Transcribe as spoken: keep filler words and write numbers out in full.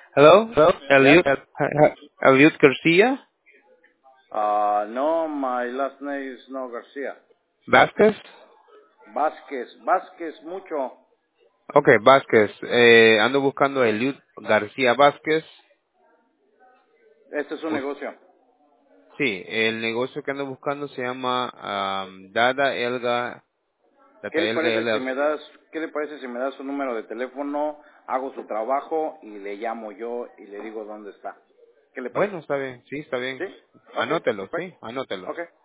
Hello, Yes. Eliud, Eliud García Uh, no, my last name is no Garcia. Vázquez. Vázquez. Vázquez mucho. Okay, Vázquez. Eh, ando buscando a Eliud García Vázquez. Este es un Us- negocio. sí, el negocio que ando buscando se llama am, Dada Elga, ¿Qué Data le Elga parece si L L C. me das, qué le parece si me das su número de teléfono, hago su trabajo y le llamo yo y le digo dónde está? ¿Qué le parece? Bueno, está bien, sí, está bien. ¿Sí? Ok, Anótelo, sí, perfecto. anótelo. Ok.